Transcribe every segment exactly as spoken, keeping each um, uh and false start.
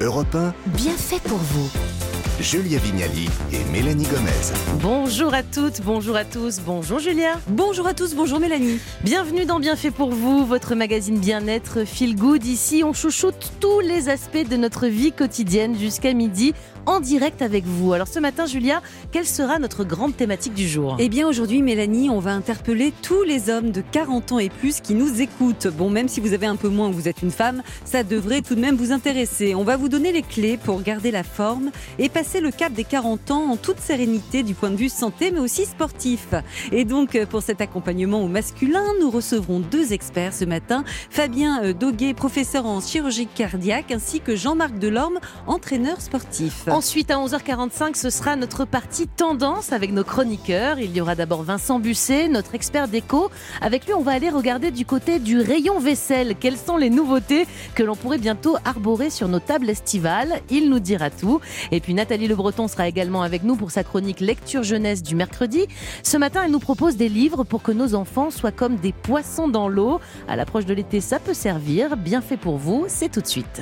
Europe un, Bien fait pour vous. Julia Vignali et Mélanie Gomez. Bonjour à toutes, bonjour à tous, bonjour Julia. Bonjour à tous, bonjour Mélanie. Bienvenue dans Bien fait pour vous, votre magazine bien-être Feel Good. Ici, on chouchoute tous les aspects de notre vie quotidienne jusqu'à midi, en direct avec vous. Alors ce matin, Julia, quelle sera notre grande thématique du jour ? Eh bien aujourd'hui, Mélanie, on va interpeller tous les hommes de quarante ans et plus qui nous écoutent. Bon, même si vous avez un peu moins ou vous êtes une femme, ça devrait tout de même vous intéresser. On va vous donner les clés pour garder la forme et passer le cap des quarante ans en toute sérénité du point de vue santé, mais aussi sportif. Et donc, pour cet accompagnement au masculin, nous recevrons deux experts ce matin. Fabien Doguet, professeur en chirurgie cardiaque, ainsi que Jean-Marc Delorme, entraîneur sportif. Ensuite, à onze heures quarante-cinq, ce sera notre partie tendance avec nos chroniqueurs. Il y aura d'abord Vincent Busset, notre expert déco. Avec lui, on va aller regarder du côté du rayon vaisselle. Quelles sont les nouveautés que l'on pourrait bientôt arborer sur nos tables estivales ? Il nous dira tout. Et puis Nathalie Le Breton sera également avec nous pour sa chronique lecture jeunesse du mercredi. Ce matin, elle nous propose des livres pour que nos enfants soient comme des poissons dans l'eau. À l'approche de l'été, ça peut servir. Bien fait pour vous, c'est tout de suite.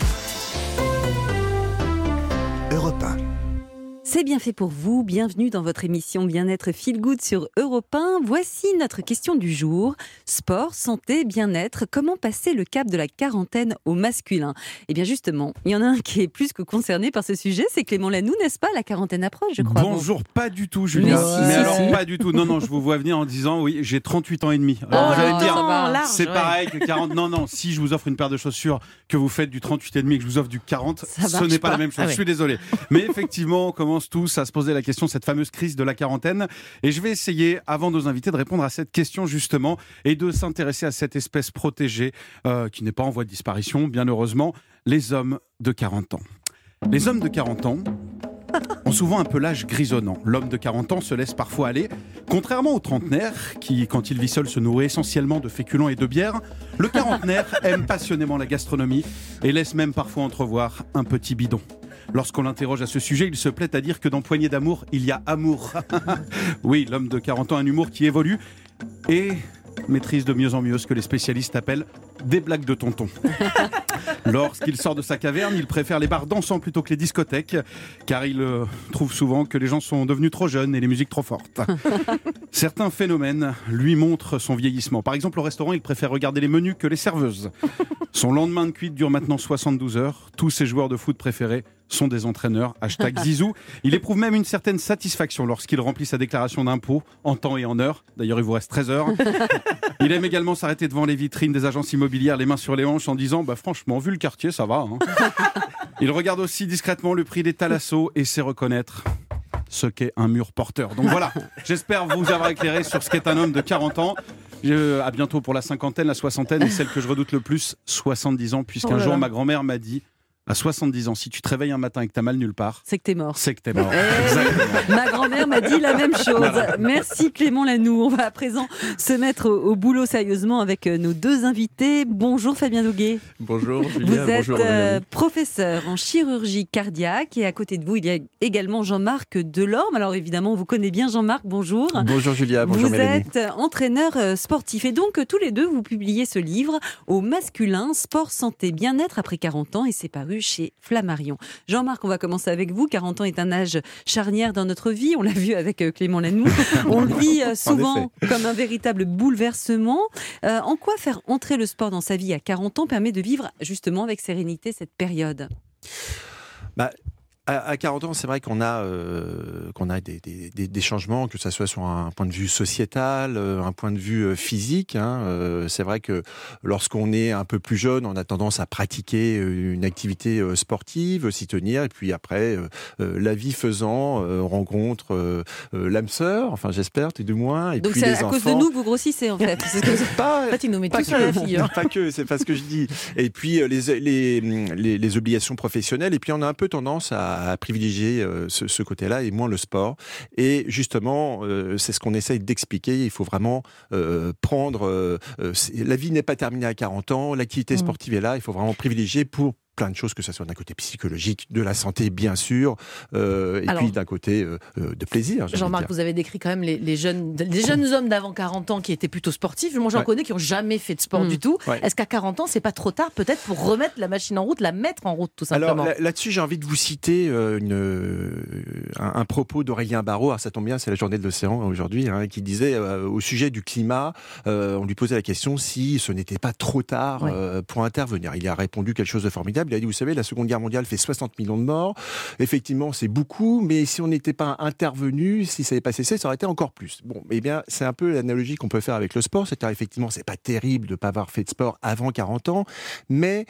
Europe un. C'est bien fait pour vous, bienvenue dans votre émission Bien-être Feel Good sur Europe un. Voici notre question du jour. Sport, santé, bien-être, comment passer le cap de la quarantaine au masculin ? Eh bien justement, il y en a un qui est plus que concerné par ce sujet, c'est Clément Lanoux, n'est-ce pas ? La quarantaine approche, je crois. Bonjour, bon. Pas du tout Julia, mais, mais, mais si, alors si. pas du tout, non non, je vous vois venir en disant oui, j'ai trente-huit ans et demi. Alors, Oh, vous allez me dire, large, c'est ouais. pareil que quarante, non non, si je vous offre une paire de chaussures, que vous faites du trente-huit et demi et que je vous offre du quarante, Ça ce marche n'est pas, pas. la même chose, Ah ouais. je suis désolé. Mais effectivement, on commence tous à se poser la question de cette fameuse crise de la quarantaine. Et je vais essayer, avant nos invités, de répondre à cette question justement et de s'intéresser à cette espèce protégée euh, qui n'est pas en voie de disparition, bien heureusement, les hommes de quarante ans. Les hommes de quarante ans ont souvent un peu l'âge grisonnant. L'homme de quarante ans se laisse parfois aller. Contrairement au trentenaire, qui, quand il vit seul, se nourrit essentiellement de féculents et de bière, le quarantenaire aime passionnément la gastronomie et laisse même parfois entrevoir un petit bidon. Lorsqu'on l'interroge à ce sujet, il se plaît à dire que dans Poignée d'amour, il y a amour. Oui, l'homme de quarante ans a un humour qui évolue et maîtrise de mieux en mieux ce que les spécialistes appellent des blagues de tonton. Lorsqu'il sort de sa caverne, il préfère les bars dansants plutôt que les discothèques, car il euh, trouve souvent que les gens sont devenus trop jeunes et les musiques trop fortes. Certains phénomènes lui montrent son vieillissement. Par exemple, au restaurant, il préfère regarder les menus que les serveuses. Son lendemain de cuite dure maintenant soixante-douze heures. Tous ses joueurs de foot préférés sont des entraîneurs. Hashtag Zizou. Il éprouve même une certaine satisfaction lorsqu'il remplit sa déclaration d'impôt en temps et en heure. D'ailleurs, il vous reste treize heures. Il aime également s'arrêter devant les vitrines des agences immobilières, les mains sur les hanches, en disant bah, « Franchement, vu le quartier, ça va. Hein. » Il regarde aussi discrètement le prix des thalassos et sait reconnaître ce qu'est un mur porteur. Donc voilà, j'espère vous avoir éclairé sur ce qu'est un homme de quarante ans. Euh, à bientôt pour la cinquantaine, la soixantaine et celle que je redoute le plus, soixante-dix ans, puisqu'un Oh là jour là. ma grand-mère m'a dit à soixante-dix ans, si tu te réveilles un matin et que t'as mal nulle part, C'est que t'es mort. c'est que t'es mort. Eh, Exactement. ma grand-mère m'a dit la même chose. Merci Clément Lanoux. On va à présent se mettre au, au boulot sérieusement avec euh, nos deux invités. Bonjour Fabien Doguet. Bonjour Vous Julia, êtes bonjour euh, Mélanie. professeur en chirurgie cardiaque et à côté de vous, il y a également Jean-Marc Delorme. Alors évidemment, on vous connaît bien Jean-Marc, bonjour. Bonjour Julia, bonjour Vous Mélanie. êtes entraîneur euh, sportif et donc euh, tous les deux, vous publiez ce livre au masculin, sport, santé, bien-être après quarante ans et c'est paru chez Flammarion. Jean-Marc, on va commencer avec vous. quarante ans est un âge charnière dans notre vie. On l'a vu avec euh, Clément Lanoux. On le vit euh, souvent comme un véritable bouleversement. Euh, en quoi faire entrer le sport dans sa vie à quarante ans permet de vivre justement avec sérénité cette période ? Bah, à, à quarante ans, c'est vrai qu'on a, euh, qu'on a des, des, des, des changements, que ce soit sur un point de vue sociétal, euh, un point de vue euh, physique. Hein. Euh, c'est vrai que lorsqu'on est un peu plus jeune, on a tendance à pratiquer euh, une activité euh, sportive, s'y tenir, et puis après, euh, euh, la vie faisant, euh, on rencontre euh, euh, l'âme sœur, enfin j'espère, tout du moins, et Donc puis c'est les à enfants. cause de nous que vous grossissez en fait. Parce que- Pas, En fait, il nous met pas tous sur la figure. que, pas que, c'est pas ce que je dis. Et puis euh, les, les, les, les obligations professionnelles, et puis on a un peu tendance à, à privilégier euh, ce, ce côté-là et moins le sport. Et justement, euh, c'est ce qu'on essaye d'expliquer. Il faut vraiment euh, prendre... Euh, euh, la vie n'est pas terminée à quarante ans, l'activité sportive est là, il faut vraiment privilégier pour plein de choses, que ce soit d'un côté psychologique, de la santé bien sûr, euh, et Alors, puis d'un côté euh, de plaisir. Jean-Marc, vous avez décrit quand même les, les, jeunes, les jeunes hommes d'avant quarante ans qui étaient plutôt sportifs. Moi j'en ouais. connais qui n'ont jamais fait de sport mmh. du tout. Ouais. Est-ce qu'à quarante ans, c'est pas trop tard peut-être pour remettre la machine en route, la mettre en route tout simplement? Alors là, là-dessus, j'ai envie de vous citer euh, une, euh, un, un propos d'Aurélien Barraud. Alors, ça tombe bien, c'est la journée de l'océan aujourd'hui, hein, qui disait euh, au sujet du climat, euh, on lui posait la question si ce n'était pas trop tard ouais. euh, pour intervenir. Il a répondu quelque chose de formidable. Il a dit, vous savez, la Seconde Guerre mondiale fait soixante millions de morts. Effectivement, c'est beaucoup, mais si on n'était pas intervenu, si ça n'avait pas cessé, ça aurait été encore plus. Bon, eh bien, c'est un peu l'analogie qu'on peut faire avec le sport. C'est-à-dire, effectivement, c'est pas terrible de ne pas avoir fait de sport avant quarante ans, mais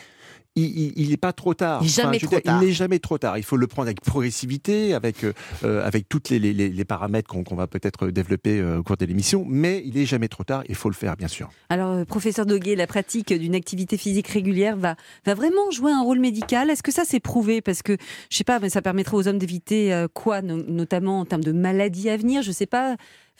il n'est pas trop tard. Il n'est jamais, enfin, trop jamais trop tard. Il faut le prendre avec progressivité, avec, euh, avec tous les, les, les paramètres qu'on, qu'on va peut-être développer euh, au cours de l'émission, mais il n'est jamais trop tard, il faut le faire, bien sûr. Alors, euh, professeur Doguet, la pratique d'une activité physique régulière va, va vraiment jouer un rôle médical. Est-ce que ça, c'est prouvé? Parce que, je ne sais pas, mais ça permettrait aux hommes d'éviter euh, quoi, no- notamment en termes de maladies à venir, je ne sais pas,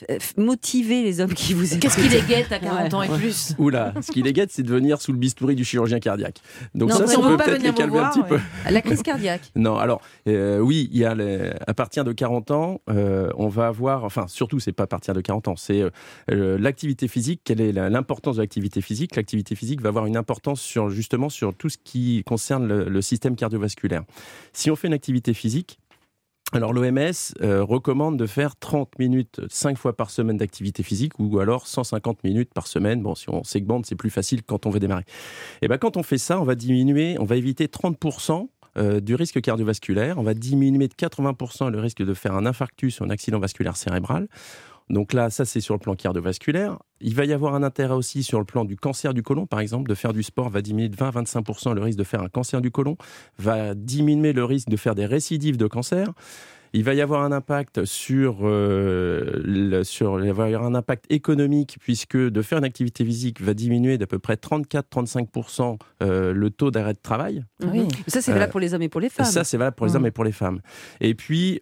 motiver les hommes qui vous écoutent. Qu'est-ce qui les guette à quarante ouais. ans et plus? Oula, ce qui les guette, c'est de venir sous le bistouri du chirurgien cardiaque. Donc non, ça, ça on peut peut peut-être les calmer voir, un petit ouais. peu. La crise cardiaque. Non, alors euh, oui, il y a les, à partir de quarante ans, euh, on va avoir, enfin surtout, c'est pas à partir de quarante ans, c'est euh, l'activité physique. Quelle est la, l'importance de l'activité physique? L'activité physique va avoir une importance sur justement sur tout ce qui concerne le, le système cardiovasculaire. Si on fait une activité physique, alors l'O M S euh, recommande de faire trente minutes cinq fois par semaine d'activité physique ou alors cent cinquante minutes par semaine. Bon, si on segmente, c'est plus facile quand on veut démarrer. Et ben quand on fait ça, on va diminuer, on va éviter trente pour cent euh, du risque cardiovasculaire, on va diminuer de quatre-vingts pour cent le risque de faire un infarctus ou un accident vasculaire cérébral. Donc là, ça c'est sur le plan cardiovasculaire. Il va y avoir un intérêt aussi sur le plan du cancer du côlon, par exemple, de faire du sport va diminuer de vingt à vingt-cinq pour cent le risque de faire un cancer du côlon, va diminuer le risque de faire des récidives de cancer. Il va y avoir un impact sur, euh, le, sur il va y avoir un impact économique puisque de faire une activité physique va diminuer d'à peu près trente-quatre à trente-cinq pour cent euh, le taux d'arrêt de travail. Oui. Ça c'est valable euh, pour les hommes et pour les femmes. Ça c'est valable pour les mmh. hommes et pour les femmes. Et puis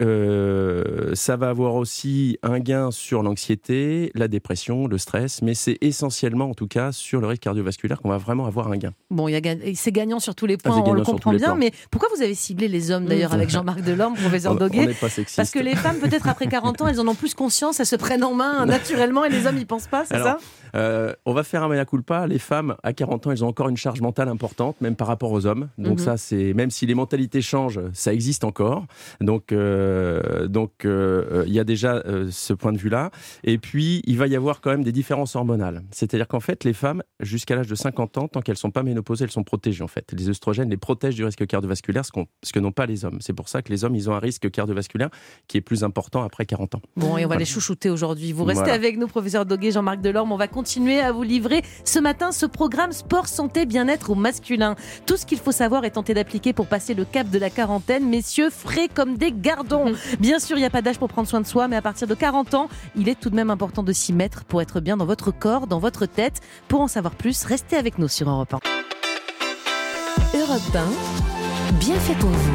euh, ça va avoir aussi un gain sur l'anxiété, la dépression, le stress, mais c'est essentiellement en tout cas sur le risque cardiovasculaire qu'on va vraiment avoir un gain. Bon, il y a, c'est gagnant sur tous les points, ah, on le comprend bien. Mais pourquoi vous avez ciblé les hommes d'ailleurs mmh. avec Jean-Marc Delorme, professeur Doguet? Pas sexiste. Parce que les femmes, peut-être après quarante ans, elles en ont plus conscience, elles se prennent en main naturellement et les hommes n'y pensent pas, c'est Alors, ça euh, On va faire un mea culpa. Les femmes, à quarante ans, elles ont encore une charge mentale importante, même par rapport aux hommes. Donc mm-hmm. ça, c'est même si les mentalités changent, ça existe encore. Donc euh, donc il euh, y a déjà euh, ce point de vue-là. Et puis il va y avoir quand même des différences hormonales. C'est-à-dire qu'en fait, les femmes, jusqu'à l'âge de cinquante ans, tant qu'elles sont pas ménopausées, elles sont protégées en fait. Les œstrogènes les protègent du risque cardiovasculaire, ce, qu'on, ce que n'ont pas les hommes. C'est pour ça que les hommes, ils ont un risque cardiovasculaire qui est plus important après quarante ans. Bon, et on va voilà. les chouchouter aujourd'hui. Vous restez voilà. avec nous, professeur Doguet, Jean-Marc Delorme. On va continuer à vous livrer ce matin ce programme Sport, Santé, Bien-être au masculin. Tout ce qu'il faut savoir et tenter d'appliquer pour passer le cap de la quarantaine. Messieurs, frais comme des gardons. Bien sûr, il n'y a pas d'âge pour prendre soin de soi, mais à partir de quarante ans, il est tout de même important de s'y mettre pour être bien dans votre corps, dans votre tête. Pour en savoir plus, restez avec nous sur Europe un. Europe un, bien fait pour vous.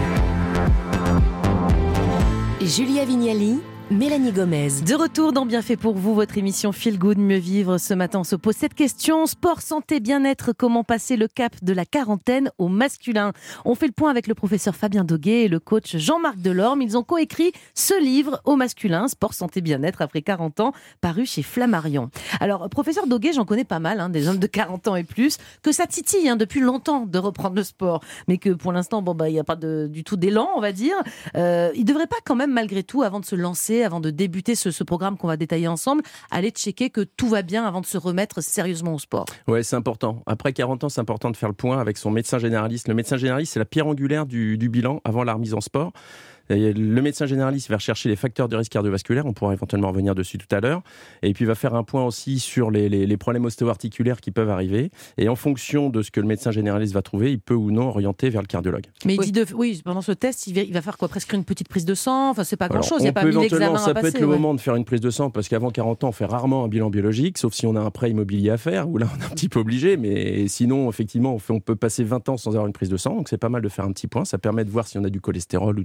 Julia Vignali, Mélanie Gomez. De retour dans Bien fait pour vous, votre émission Feel Good, mieux vivre. Ce matin, on se pose cette question. Sport, santé, bien-être, comment passer le cap de la quarantaine au masculin? On fait le point avec le professeur Fabien Doguet et le coach Jean-Marc Delorme. Ils ont coécrit ce livre au masculin, Sport, santé, bien-être, après quarante ans, paru chez Flammarion. Alors, professeur Doguet, j'en connais pas mal, hein, des hommes de quarante ans et plus, que ça titille hein, depuis longtemps de reprendre le sport, mais que pour l'instant, bon, bah, il n'y a pas de, du tout d'élan, on va dire. Euh, il ne devrait pas quand même, malgré tout, avant de se lancer, avant de débuter ce, ce programme qu'on va détailler ensemble, aller checker que tout va bien avant de se remettre sérieusement au sport. Ouais, c'est important. Après quarante ans, c'est important de faire le point avec son médecin généraliste. Le médecin généraliste, c'est la pierre angulaire du, du bilan avant la remise en sport. Et le médecin généraliste va rechercher les facteurs de risque cardiovasculaire, on pourra éventuellement revenir dessus tout à l'heure, et puis il va faire un point aussi sur les, les, les problèmes ostéo-articulaires qui peuvent arriver, et en fonction de ce que le médecin généraliste va trouver, il peut ou non orienter vers le cardiologue. Mais il oui. dit de, oui, pendant ce test, il va faire quoi? Prescrire une petite prise de sang? Enfin, c'est pas grand-chose, il n'y a pas mille examens à passer. Ça peut être le ouais. moment de faire une prise de sang, parce qu'avant quarante ans, on fait rarement un bilan biologique, sauf si on a un prêt immobilier à faire, où là on est un petit peu obligé, mais sinon, effectivement, on, fait, on peut passer vingt ans sans avoir une prise de sang, donc c'est pas mal de faire un petit point, ça permet de voir si on a du cholestérol ou du diabète.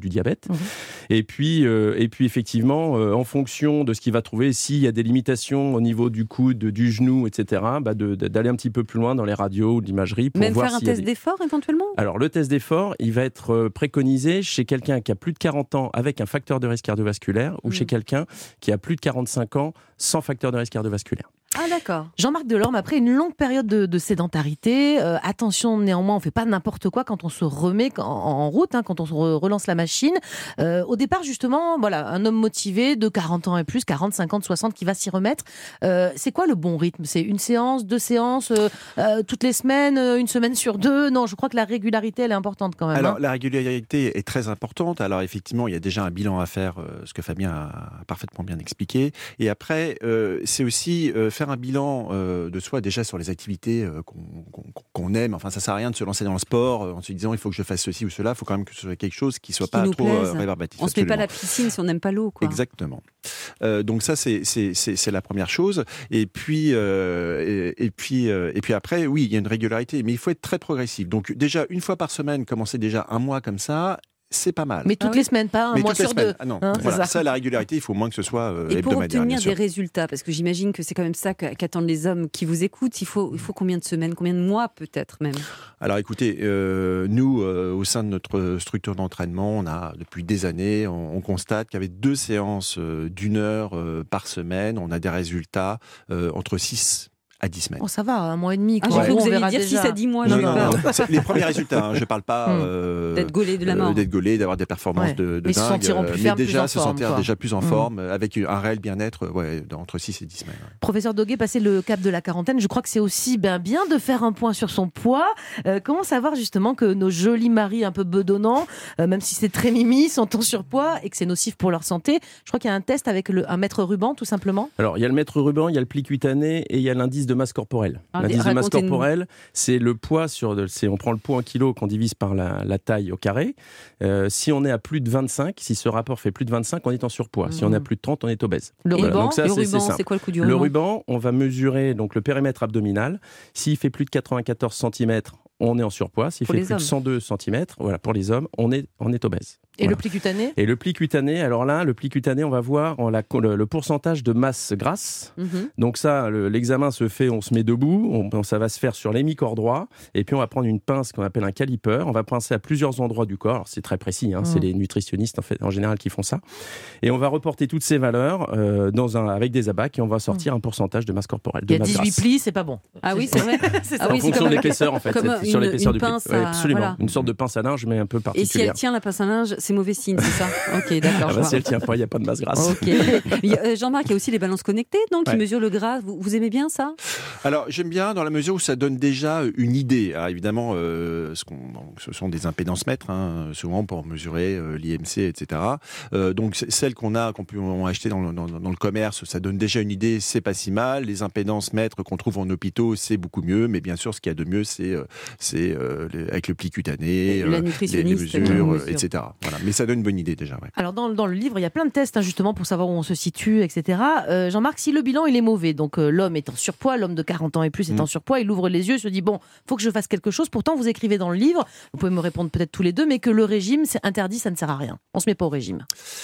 Mmh. Et puis, euh, et puis effectivement, euh, en fonction de ce qu'il va trouver, s'il y a des limitations au niveau du coude, du genou, et cetera, bah de, de, d'aller un petit peu plus loin dans les radios ou l'imagerie pour Même voir faire un s'il y a test des... d'effort éventuellement. Alors le test d'effort, il va être préconisé chez quelqu'un qui a plus de quarante ans avec un facteur de risque cardiovasculaire ou Mmh. chez quelqu'un qui a plus de quarante-cinq ans sans facteur de risque cardiovasculaire. Ah d'accord. Jean-Marc Delorme, après une longue période de, de sédentarité, euh, attention néanmoins, on ne fait pas n'importe quoi quand on se remet en, en route, hein, quand on se re- relance la machine. Euh, au départ, justement, voilà, un homme motivé de quarante ans et plus, quarante, cinquante, soixante, qui va s'y remettre. Euh, c'est quoi le bon rythme ? C'est une séance, deux séances, euh, euh, toutes les semaines, une semaine sur deux ? Non, je crois que la régularité, elle est importante quand même. Alors, hein. la régularité est très importante. Alors, effectivement, il y a déjà un bilan à faire, euh, ce que Fabien a parfaitement bien expliqué. Et après, euh, c'est aussi euh, faire un bilan euh, de soi, déjà sur les activités euh, qu'on, qu'on, qu'on aime. Enfin, ça sert à rien de se lancer dans le sport euh, en se disant il faut que je fasse ceci ou cela. Il faut quand même que ce soit quelque chose qui soit Qui pas nous trop plaise. euh, rébarbatif. On se met pas à Absolument. la piscine si on n'aime pas l'eau, quoi. Exactement. Euh, donc ça, c'est, c'est, c'est, c'est la première chose. Et puis, euh, et, et, puis, euh, et puis après, oui, il y a une régularité, mais il faut être très progressif. Donc déjà, une fois par semaine, commencer déjà un mois comme ça, c'est pas mal. Mais toutes Ah oui. les semaines, pas un Mais mois toutes les sur semaines. deux. Ah non, Hein, voilà. c'est ça. ça. la régularité, il faut au moins que ce soit euh, Et pour hebdomadaire. obtenir bien sûr. des résultats, parce que j'imagine que c'est quand même ça que- qu'attendent les hommes qui vous écoutent, il faut, il faut combien de semaines, combien de mois peut-être même ? Alors écoutez, euh, nous, euh, au sein de notre structure d'entraînement, on a depuis des années, on, on constate qu'avec deux séances euh, d'une heure euh, par semaine, on a des résultats euh, entre six à dix semaines. Oh, ça va, un mois et demi. Ah, quoi. j'ai cru que On vous alliez verra dire déjà. six à dix mois, Non, j'ai non, peur. non, c'est les premiers résultats. Hein, je ne parle pas Hmm. euh, D'être gaulé de la mort. euh, d'être gaulé, d'avoir des performances Ouais. de, de Mais se dingue, sentiront plus euh, ferme, mais plus déjà en se forme, sentir quoi. déjà plus en Hmm. forme, euh, avec un réel bien-être, ouais, entre six et dix semaines. ouais. Professeur Doguet, passer le cap de la quarantaine, je crois que c'est aussi ben, bien de faire un point sur son poids. Euh, comment savoir justement que nos jolis maris un peu bedonnants, euh, même si c'est très mimi, sont en surpoids et que c'est nocif pour leur santé ? Je crois qu'il y a un test avec le, un mètre ruban, tout simplement. Alors, il y a le mètre ruban, il y a le pli cutané et il y a l'indice de masse corporelle. Ah, L'indice de masse racontez-nous. corporelle, c'est le poids sur... de- c'est, on prend le poids en kilos qu'on divise par la, la taille au carré. Euh, si on est à plus de vingt-cinq, si ce rapport fait plus de vingt-cinq, on est en surpoids. Si on est à plus de trente, on est obèse. Le Et Voilà, ruban, donc ça, le c'est- c'est ruban, simple. c'est quoi le coup du Le ruban ? ruban, on va mesurer donc le périmètre abdominal. S'il fait plus de quatre-vingt-quatorze centimètres, on est en surpoids. S'il Pour fait les plus de hommes. cent deux centimètres, voilà, pour les hommes, on est, on est obèse. et Voilà. le pli cutané. Et le pli cutané, alors là, le pli cutané, on va voir en la- le, le pourcentage de masse grasse. Mhm. Donc ça, le- l'examen se fait, on se met debout, on, on- ça va se faire sur l'hémicorps droit, et puis on va prendre une pince qu'on appelle un caliper, on va pincer à plusieurs endroits du corps, alors c'est très précis, hein, Mm. c'est les nutritionnistes en, fait, en général qui font ça, et on va reporter toutes ces valeurs euh, dans un, avec des abacs, et on va sortir un pourcentage de masse corporelle, de Il y a masse dixhuit grasse. plis, c'est pas bon. Ah oui, c'est vrai. C'est Ah ça. oui, En c'est fonction comme- de l'épaisseur, en fait, comme c'est sur une- l'épaisseur une du pli. pince Ouais, à- absolument, voilà. une sorte de pince à linge, mais un peu Et si elle particulière. tient la pince à linge, c'est mauvais signe, c'est ça ? Ok, d'accord. Ah je bah, vois. si elle tient pas, il n'y a pas de masse grasse. Ok. Il y a, euh, Jean-Marc, il y a aussi les balances connectées, donc qui Ouais. mesurent le gras. Vous, vous aimez bien ça ? Alors j'aime bien dans la mesure où ça donne déjà une idée. Alors, évidemment, euh, ce, qu'on, donc, ce sont des impédances mètres, hein, souvent pour mesurer euh, l'I M C, et cetera. Euh, donc c- celles qu'on a, qu'on peut on a acheter dans le, dans, dans le commerce, ça donne déjà une idée. C'est pas si mal. Les impédances mètres qu'on trouve en hôpitaux, c'est beaucoup mieux. Mais bien sûr, ce qu'il y a de mieux, c'est, euh, c'est euh, les- avec le pli cutané, Et la euh, les, les nutritionniste, mesures, elle euh, mesure. et cetera. Voilà. Mais ça donne une bonne idée déjà. Ouais. Alors dans, dans le livre, il y a plein de tests hein, justement pour savoir où on se situe, et cetera. Euh, Jean-Marc, si le bilan il est mauvais, donc euh, l'homme est en surpoids, l'homme de quarante ans et plus est Mm. en surpoids, il ouvre les yeux, il se dit bon, faut que je fasse quelque chose. Pourtant, vous écrivez dans le livre, vous pouvez me répondre peut-être tous les deux, mais que le régime c'est interdit, ça ne sert à rien. On se met pas au régime.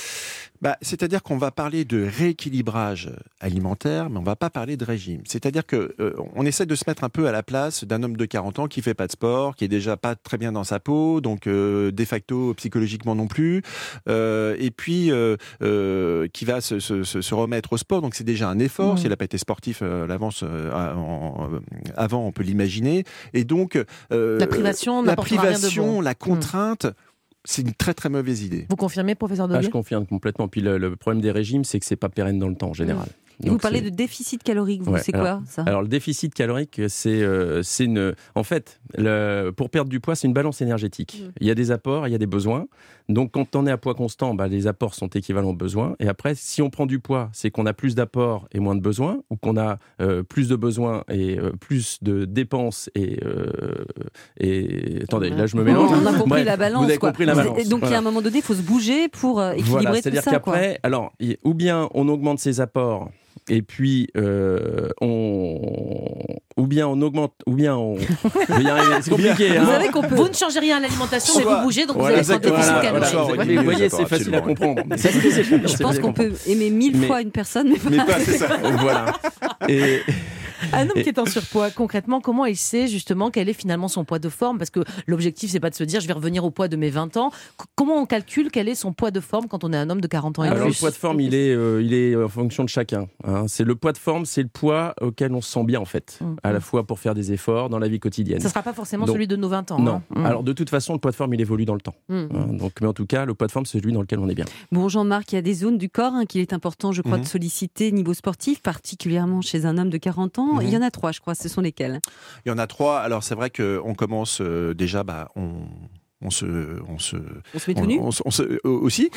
Bah, c'est-à-dire qu'on va parler de rééquilibrage alimentaire, mais on va pas parler de régime. C'est-à-dire que euh, on essaie de se mettre un peu à la place d'un homme de quarante ans qui fait pas de sport, qui est déjà pas très bien dans sa peau, donc euh, de facto psychologiquement non plus, euh, et puis euh, euh, qui va se, se, se se remettre au sport. Donc c'est déjà un effort. Mmh. S'il n'a pas été sportif euh, à l'avance, euh, en- en- avant, on peut l'imaginer. Et donc euh, La privation la n'apportera rien de privation, bon. la contrainte, c'est une très très mauvaise idée. Vous confirmez, professeur Ah, Doguet ? je confirme complètement. Puis le, le problème des régimes, c'est que c'est pas pérenne dans le temps en général. Et vous parlez de déficit calorique, vous, Ouais, c'est alors- quoi ça ? Alors le déficit calorique, c'est euh, c'est une. En fait, le, pour perdre du poids, c'est une balance énergétique. Mm. Il y a des apports, il y a des besoins. Donc quand on est à poids constant, bah, les apports sont équivalents aux besoins. Et après, si on prend du poids, c'est qu'on a plus d'apports et moins de besoins, ou qu'on a euh, plus de besoins et euh, plus de dépenses et euh, et attendez, là je me mélange. On a compris Bref, la balance. Vous avez quoi. compris la C'est- balance. Donc, il y a Voilà. un moment donné, il faut se bouger pour euh, équilibrer Voilà, tout c'est-à-dire ça. quoi. qu'après, alors, y- ou bien on augmente ses apports et puis euh, on, ou bien on augmente, ou bien on. Je vais y arriver, c'est compliqué. Vous hein. savez qu'on peut. Vous ne changez rien à l'alimentation, mais Soit- vous bougez, donc Voilà, vous allez être en exactement. déficit Voilà, calorique. voilà. D'accord, Vous voyez, d'accord, c'est facile à absolument. comprendre. C'est assez facile Je pense qu'on peut aimer mille Mais- fois une personne, mais pas Mais pas, c'est ça. Voilà. Et, Un homme Et- qui est en surpoids, concrètement, comment il sait justement quel est finalement son poids de forme? Parce que l'objectif, c'est pas de se dire je vais revenir au poids de mes vingt ans. C- comment on calcule quel est son poids de forme quand on est un homme de quarante ans et Alors le plus? poids de forme, il est, euh, il est en fonction de chacun. hein. C'est le poids de forme, c'est le poids auquel on se sent bien en fait, Mhm. à la fois pour faire des efforts dans la vie quotidienne. Ça sera pas forcément Donc, celui de nos vingt ans. Non. hein. Mm. Alors de toute façon, le poids de forme, il évolue dans le temps. Mm. hein. Donc, mais en tout cas, le poids de forme, c'est celui dans lequel on est bien. Bon, Jean-Marc, il y a des zones du corps hein, qu'il est important, je crois, Mhm. de solliciter niveau sportif, particulièrement chez un homme de quarante ans. Mhm. Il y en a trois, je crois. Ce sont lesquels? Il y en a trois. Alors c'est vrai qu'on commence euh, déjà, bah, on, on se, on se, On se met on, tout nu on se- on se- euh, aussi.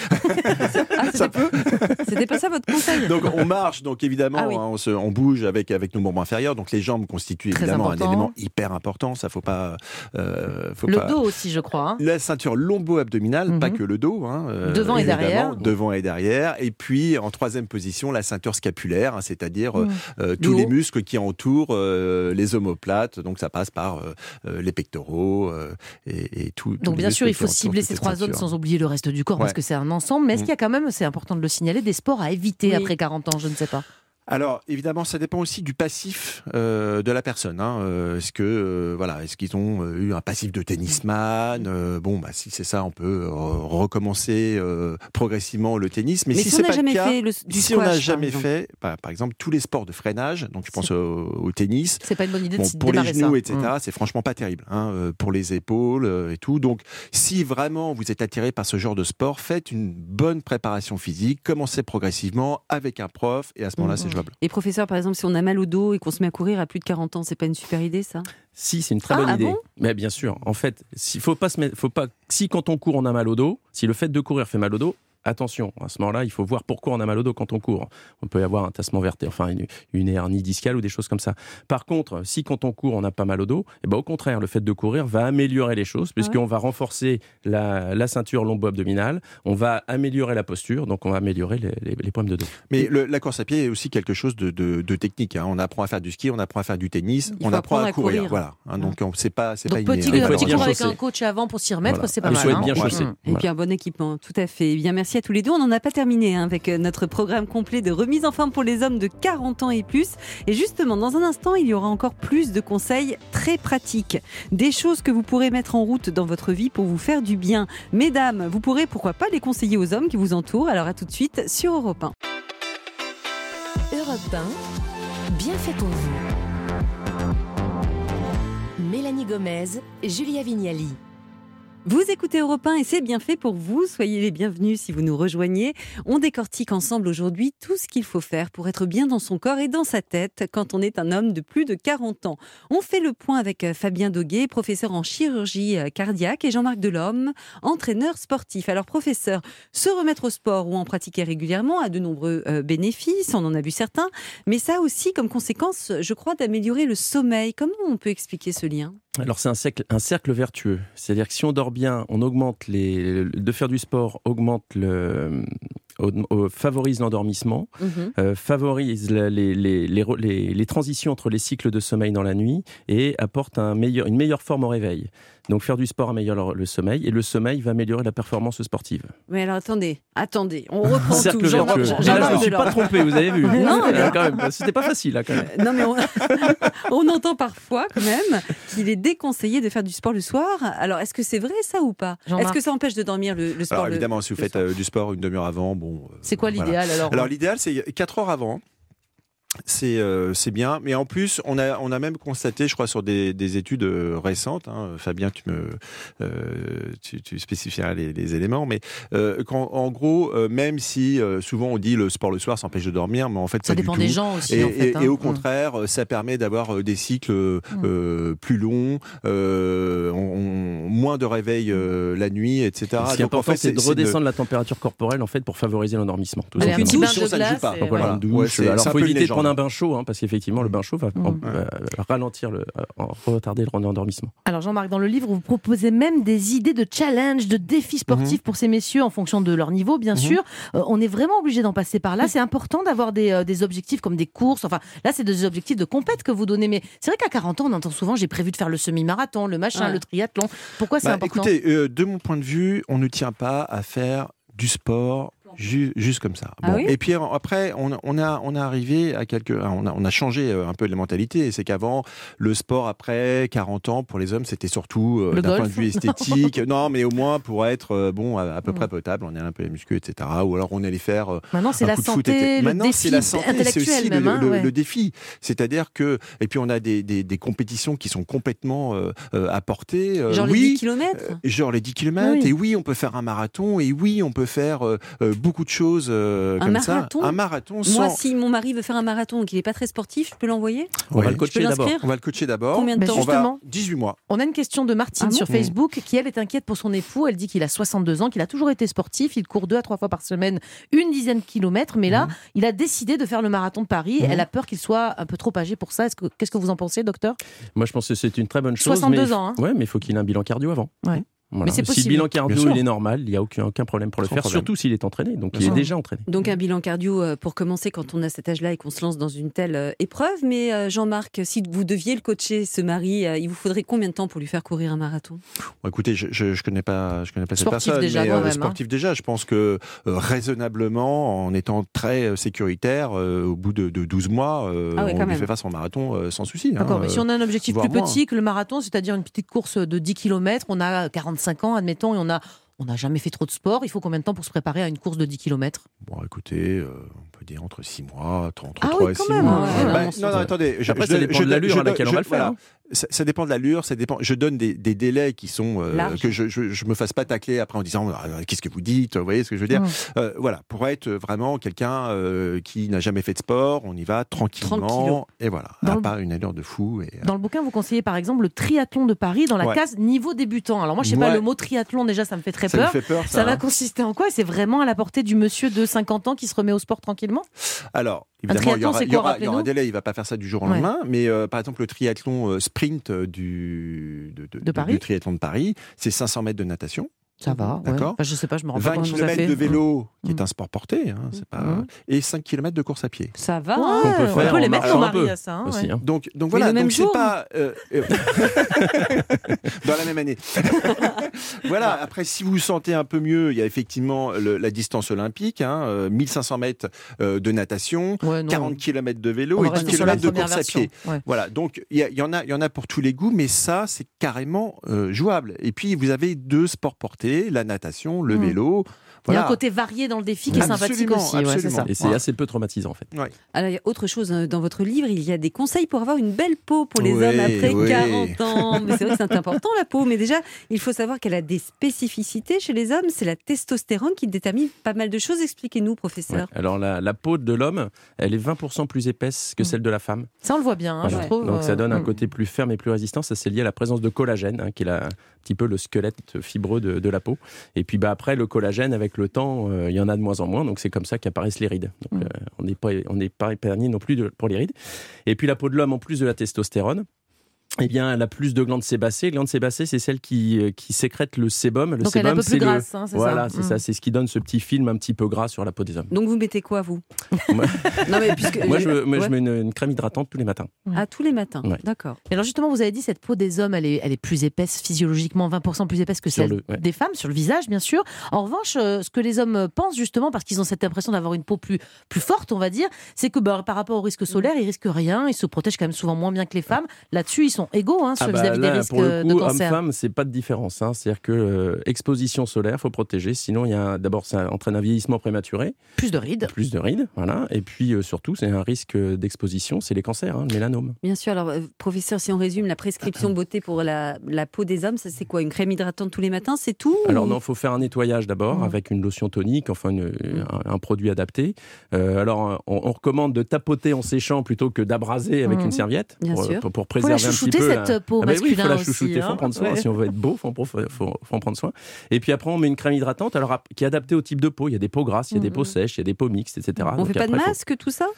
Ah, Ça peut. C'était pas ça votre conseil? Donc on marche, donc évidemment, Ah oui. hein, on, se, on bouge avec avec nos membres inférieurs. Donc les jambes constituent Très évidemment important. un élément hyper important. Ça faut pas, euh, faut Le pas. dos aussi, je crois. hein. La ceinture lombo-abdominale, Mhm. pas que le dos. hein, euh, Devant et évidemment, derrière. Devant et derrière. Et puis, en troisième position, la ceinture scapulaire, hein, c'est-à-dire euh, Mhm. euh, tous Le les haut. muscles qui entourent euh, les omoplates. Donc, ça passe par euh, euh, les pectoraux euh, et, et tout. tous Donc les bien sûr, muscles il qui faut entourent cibler toute ces cette trois zones ceinture. sans oublier le reste du corps parce Ouais. que c'est un ensemble. Mais est-ce Mm. qu'il y a quand même, c'est important de le signaler, des sports à éviter Oui. après quarante ans? Je ne sais pas. Alors évidemment, ça dépend aussi du passif euh, de la personne. Hein. Euh, est-ce que euh, voilà, est-ce qu'ils ont euh, eu un passif de tennisman euh, Bon, bah si c'est ça, on peut euh, recommencer euh, progressivement le tennis. Mais, Mais si, si on c'est n'a pas jamais le cas, fait le- du si on n'a squash, par jamais exemple. fait, par, par exemple, tous les sports de freinage, donc je pense au, au tennis. C'est pas une bonne idée Bon, de pour les démarrer genoux, ça. et cetera, Mm. c'est franchement pas terrible. Hein, euh, pour les épaules euh, et tout. Donc, si vraiment vous êtes attiré par ce genre de sport, faites une bonne préparation physique, commencez progressivement avec un prof, et à ce moment-là, Mhm. c'est jouable. Et professeur, par exemple, si on a mal au dos et qu'on se met à courir à plus de quarante ans, c'est pas une super idée, ça? Si, c'est une très Ah, bonne ah idée. bon Mais bien sûr, en fait, il faut pas se mettre, faut pas. Si quand on court, on a mal au dos, si le fait de courir fait mal au dos. Attention, à ce moment-là, il faut voir pourquoi on a mal au dos quand on court. On peut y avoir un tassement vertébré, enfin une, une hernie discale ou des choses comme ça. Par contre, si quand on court, on n'a pas mal au dos, eh ben, au contraire, le fait de courir va améliorer les choses puisqu'on va renforcer la, la ceinture lombo-abdominale, on va améliorer la posture, donc on va améliorer les, les, les problèmes de dos. Mais le- la course à pied est aussi quelque chose de, de, de technique. Hein. On apprend à faire du ski, on apprend à faire du tennis, Il on faut apprend apprendre à à courir. courir. Voilà. Hein, donc on- c'est pas, c'est Donc pas petit, inné, hein. faut être petit bien cours avec chaussé. un coach avant pour s'y remettre, Voilà. c'est pas Il mal. faut être hein. bien Ouais. chaussé. Mm. Et Voilà. puis un bon équipement, tout à fait. Eh bien, merci à tous les deux. On n'en a pas terminé hein, avec euh, notre programme complet de remise en forme pour les hommes de quarante ans et plus. Et justement, dans un instant, il y aura encore plus de conseils très pratiques. Des choses que vous pourrez mettre en route dans votre vie pour vous faire du bien. Mesdames, vous pourrez pourquoi pas les conseiller aux hommes qui vous entourent. Alors à tout de suite sur Europe un. Europe un, bien fait pour vous. Mélanie Gomez, Julia Vignali. Vous écoutez Europe un et c'est bien fait pour vous. Soyez les bienvenus si vous nous rejoignez. On décortique ensemble aujourd'hui tout ce qu'il faut faire pour être bien dans son corps et dans sa tête quand on est un homme de plus de quarante ans. On fait le point avec Fabien Doguet, professeur en chirurgie cardiaque, et Jean-Marc Delorme, entraîneur sportif. Alors professeur, se remettre au sport ou en pratiquer régulièrement a de nombreux euh, bénéfices, on en a vu certains, mais ça a aussi comme conséquence, je crois, d'améliorer le sommeil. Comment on peut expliquer ce lien ? Alors c'est un cercle, un cercle vertueux. C'est-à-dire que si on dort bien, on augmente les, de faire du sport augmente le, au- au- favorise l'endormissement, Mhm. euh, favorise la- les, les, les, re- les- les transitions entre les cycles de sommeil dans la nuit et apporte un meilleur, une meilleure forme au réveil. Donc faire du sport améliore le sommeil et le sommeil va améliorer la performance sportive. Mais alors attendez, attendez, on reprend Cercle tout. Jean- vertueux. Jean- Ah, là, Jean-Marc je ne suis Delorme. pas trompé, vous avez vu. Non, mais- Euh, quand même, c'était pas facile là quand même. Non mais on, on entend parfois quand même qu'il est déconseillé de faire du sport le soir. Alors est-ce que c'est vrai ça ou pas ? Jean-Marc. Est-ce que ça empêche de dormir le, le sport Alors le- évidemment, si vous le faites soir euh, du sport une demi-heure avant, bon. euh, C'est quoi voilà. l'idéal alors Alors l'idéal, c'est quatre heures avant. C'est euh, c'est bien, mais en plus on a on a même constaté, je crois, sur des, des études euh, récentes. Hein, Fabien, tu me euh, tu, tu spécifieras les, les éléments, mais euh, qu'en- en gros, euh, même si euh, souvent on dit le sport le soir ça empêche de dormir, mais en fait Ça pas dépend du des tout. gens aussi Et, en fait. et- hein. et au Mm. contraire, euh, ça permet d'avoir euh, des cycles euh, euh, plus longs, euh, on- on- moins de réveil euh, la nuit, et cetera. Ce qui est Donc, en important, fait, c'est de c'est redescendre la tempér- la température corporelle en fait pour favoriser l'endormissement. tout Allez, un simplement. petit Une bain douche, de ça ne joue glace pas. et Donc voilà, voilà. une douche. Ouais, c'est- Alors c'est un faut peu une éviter de légende, prendre un bain chaud, hein, parce qu'effectivement, le bain chaud va, Mmh. va ralentir, le, retarder le rendormissement. Alors Jean-Marc, dans le livre, vous proposez même des idées de challenge, de défis sportifs mmh. pour ces messieurs en fonction de leur niveau, bien mmh. sûr. Euh, on est vraiment obligé d'en passer par là. C'est important d'avoir des, euh, des objectifs comme des courses. Enfin, là, c'est des objectifs de compète que vous donnez. Mais c'est vrai qu'à quarante ans, on entend souvent, j'ai prévu de faire le semi-marathon, le machin, ouais. le triathlon. Pourquoi c'est bah, important ? Écoutez, euh, de mon point de vue, on ne tient pas à faire du sport Ju- juste comme ça. Ah bon. oui Et puis après, on, on a on a arrivé à quelques, on a on a changé un peu les mentalités. C'est qu'avant, le sport après quarante ans pour les hommes, c'était surtout euh, d'un golf. point de vue esthétique. non, mais au moins pour être euh, bon à, à peu près potable, on est un peu les muscles, et cetera. Ou alors on allait faire euh, Maintenant, c'est un la coup de santé, foot, et cetera. le Maintenant, défi c'est la santé, intellectuel c'est aussi même, le, hein, le, ouais. le défi. C'est-à-dire que et puis on a des des, des compétitions qui sont complètement euh, euh, apportées. Euh, Genre oui, les dix kilomètres euh, genre les dix kilomètres. Oui. Et oui, on peut faire un marathon. Et oui, on peut faire euh, euh, beaucoup de choses. Euh, Un comme marathon ça. Un marathon sans... Moi, si mon mari veut faire un marathon et qu'il n'est pas très sportif, je peux l'envoyer ? On va Oui. le Je peux coacher d'abord. l'inscrire ? On va le coacher d'abord. Combien de Mais temps ? On va justement. dix-huit mois. On a une question de Martine Ah bon sur Facebook qui, elle, est inquiète pour son époux. Elle dit qu'il a soixante-deux ans, qu'il a toujours été sportif. Il court deux à trois fois par semaine, une dizaine de kilomètres. Mais là, Mmh. il a décidé de faire le marathon de Paris. Mmh. Elle a peur qu'il soit un peu trop âgé pour ça. Est-ce que, qu'est-ce que vous en pensez, docteur ? Moi, je pense que c'est une très bonne chose. soixante-deux mais... ans, hein. Ouais, mais il faut qu'il ait un bilan cardio avant. Ouais. Voilà. Mais c'est Si possible. le bilan cardio Bien sûr. il est normal, il n'y a aucun, aucun problème pour le Sans faire, problème. surtout s'il est entraîné. Donc Bien il est sûr. déjà entraîné. Donc un bilan cardio euh, pour commencer quand on a cet âge-là et qu'on se lance dans une telle euh, épreuve. Mais euh, Jean-Marc, si vous deviez le coacher, ce mari, euh, il vous faudrait combien de temps pour lui faire courir un marathon ? Bon, écoutez, je, je, je connais pas, je connais pas cette Sportif personne, déjà, mais quand même, hein. sportif déjà. Je pense que euh, raisonnablement, en étant très euh, sécuritaire, euh, au bout de, de douze mois, euh, Ah ouais, on quand lui même. fait face en marathon euh, sans souci. D'accord, hein, mais si euh, on a un objectif voire plus moins. petit que le marathon, c'est-à-dire une petite course de dix kilomètres, on a quarante-cinq ans, admettons, et on a on n'a jamais fait trop de sport, il faut combien de temps pour se préparer à une course de dix kilomètres ? Bon, écoutez, euh, on peut dire entre six mois, entre Ah trois oui, et quand six même, mois. ouais, Bah, ouais, non, c'est- non, attendez. Je, Après, je, ça dépend je, de l'allure je, à laquelle je, on va le faire, voilà. hein. Ça, ça dépend de l'allure, ça dépend. Je donne des, des délais qui sont euh, Large. que je, je je me fasse pas tacler après en disant ah, qu'est-ce que vous dites, vous voyez ce que je veux dire. Mmh. Euh, voilà, pour être vraiment quelqu'un euh, qui n'a jamais fait de sport, on y va tranquillement Tranquillo. et voilà, Dans à le- pas une allure de fou. Et, euh, Dans le bouquin, vous conseillez par exemple le triathlon de Paris dans la Ouais. case niveau débutant. Alors moi, je sais pas, Ouais. le mot triathlon, déjà, ça me fait très ça me peur. fait peur. Ça, Ça va hein. consister en quoi ? C'est vraiment à la portée du monsieur de cinquante ans qui se remet au sport tranquillement ? Alors, évidemment, il y triathlon, aura, c'est il y quoi, aura, il y aura un rappelez-nous délai, il ne va pas faire ça du jour au Ouais. lendemain, mais euh, par exemple, le triathlon euh, sprint euh, du, de, de- De Paris du triathlon de Paris, c'est cinq cents mètres de natation, Ça va, ouais. D'accord. Enfin, je sais pas, je me rends pas vingt compte comment ça fait. kilomètres de vélo, qui Mmh. est un sport porté, hein, c'est pas, Mmh. et cinq kilomètres de course à pied. Ça va, Ouais, hein On peut on faire peut les en mettre marchant au un mari peu à ça. hein, aussi, ouais. hein. Donc, donc Mais voilà, le même donc c'est jour pas euh, euh, dans la même année. Voilà. Après, si vous vous sentez un peu mieux, il y a effectivement le- la distance olympique, hein, euh, mille cinq cents mètres euh, de natation, Ouais, non. quarante kilomètres de On vélo va et dix rester sur la kilomètres de première course à version. pied. Ouais. Voilà. Donc il y, a- il y en a, il y en a pour tous les goûts, mais ça c'est carrément euh, jouable. Et puis vous avez deux sports portés, la natation, le Mmh. vélo. Il y a Voilà. un côté varié dans le défi qui est sympathique Absolument, aussi. Ouais, c'est absolument. ça. Et c'est Ouais. assez peu traumatisant en fait. Alors, il y a autre chose euh, dans votre livre, il y a des conseils pour avoir une belle peau pour les Oui, hommes après oui. quarante ans. Mais c'est vrai que c'est important la peau, mais déjà, il faut savoir qu'elle a des spécificités chez les hommes. C'est la testostérone qui détermine pas mal de choses. Expliquez-nous, Ouais. professeur. Alors la, la peau de l'homme, elle est vingt pour cent plus épaisse que Mmh. celle de la femme. Ça, on le voit bien, hein, Voilà. je trouve. Donc ça donne un euh, côté plus ferme et plus résistant. Ça c'est lié à la présence de collagène, hein, qui est la- un petit peu le squelette fibreux de, de la peau. Et puis bah, après, le collagène, avec le temps, euh, il y en a de moins en moins. Donc c'est comme ça qu'apparaissent les rides. Donc, Mm. euh, on n'est pas, on n'est pas épargné non plus de- pour les rides. Et puis la peau de l'homme, en plus de la testostérone, eh bien, elle a plus de glandes sébacées. Les glandes sébacées, c'est celle qui, euh, qui sécrète le sébum. Le Donc elle est un sébum, peu c'est plus le- grasse, hein, c'est Voilà, ça. c'est ça. C'est ce qui donne ce petit film un petit peu gras sur la peau des hommes. Donc vous mettez quoi, vous Moi- Non, mais puisque... Moi, je, moi, Ouais. je mets une, une crème hydratante tous les matins. Ah, tous les matins, Ouais. d'accord. Mais alors justement, vous avez dit cette peau des hommes, elle est, elle est plus épaisse physiologiquement, vingt pour cent plus épaisse que Sur celle le- ouais. des femmes, sur le visage bien sûr. En revanche, euh, ce que les hommes pensent justement, parce qu'ils ont cette impression d'avoir une peau plus, plus forte, on va dire, c'est que bah, par rapport au risque solaire, ils risquent rien, ils se protègent quand même souvent moins bien que les femmes. Là-dessus, ils sont égaux hein, sur Ah bah vis-à-vis là, des risques pour le euh, coup, de cancer. homme-femme, c'est pas de différence. Hein. C'est-à-dire que euh, exposition solaire, faut protéger. Sinon, il y a un- d'abord, ça entraîne un vieillissement prématuré, Plus de rides. plus de rides, voilà. Et puis euh, surtout, c'est un risque d'exposition, c'est les cancers, hein, le mélanome. Bien sûr, alors euh, professeur, si on résume la prescription beauté pour la, la peau des hommes, ça c'est quoi? Une crème hydratante tous les matins, c'est tout? Alors ou- non, il faut faire un nettoyage d'abord Mmh. avec une lotion tonique, enfin une- un, un produit adapté. Euh, alors on, on recommande de tapoter en séchant plutôt que d'abraser avec Mmh. une serviette Bien pour, sûr. pour, pour Faut la préserver un petit chouchouter peu. cette la... peau Ah bah oui, il faut masculine la aussi. chouchouter, il faut hein. en prendre soin. Ouais. Si on veut être beau, il faut, faut, faut, faut en prendre soin. Et puis après, on met une crème hydratante alors, ap- qui est adaptée au type de peau. Il y a des peaux grasses, il y a des Mmh. peaux sèches, il y a des peaux mixtes, et cetera. On Donc fait pas de après, faut- masque, tout ça?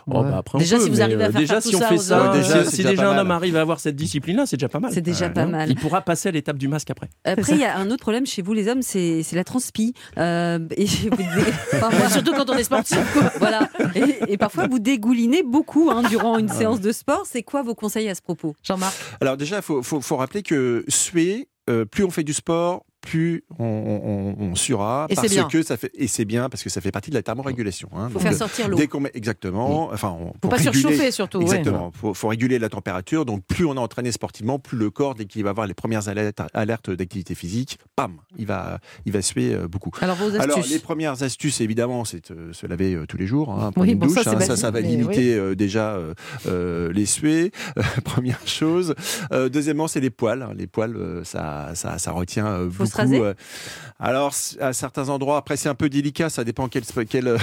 Oh, bah, après, on Déjà, peut, si vous mais, arrivez à euh, faire déjà, faire si tout on ça fait aux ça, hommes, déjà, si, c'est si déjà déjà pas un mal. homme arrive à avoir cette discipline-là, c'est déjà pas mal. C'est déjà pas non mal. Il pourra passer à l'étape du masque après. Après, il y a un autre problème chez vous, les hommes, c'est c'est la transpi. Euh, et vous dé- enfin, moi, Surtout quand on est sportif. quoi. voilà. Et, et parfois, vous dégoulinez beaucoup hein, durant une séance de sport. C'est quoi vos conseils à ce propos? Jean-Marc. Alors déjà, il faut, faut, faut rappeler que suer, euh, plus on fait du sport, plus on, on, on suera, Et parce c'est bien. que ça fait et c'est bien parce que ça fait partie de la thermorégulation. Hein. Faut Donc, faire euh, sortir l'eau. dès qu'on met exactement, enfin, on, Faut pour pas réguler- surchauffer surtout. ouais. Exactement. Faut, faut réguler la température. Donc, plus on est entraîné sportivement, plus le corps, dès qu'il va avoir les premières alertes, alertes d'activité physique, pam, il va, il va suer euh, beaucoup. Alors vos astuces. Alors, les premières astuces, évidemment, c'est de se laver euh, tous les jours, hein, prendre Oui, une bon, douche. ça, c'est hein, ça, basique, ça va mais limiter euh, déjà euh, euh, les suées. Euh, première chose. Euh, deuxièmement, c'est les poils. hein. Les poils, euh, ça, ça, ça retient euh, Faut se beaucoup. raser euh, alors, à certains endroits, après, c'est un peu délicat. Ça dépend quel, quel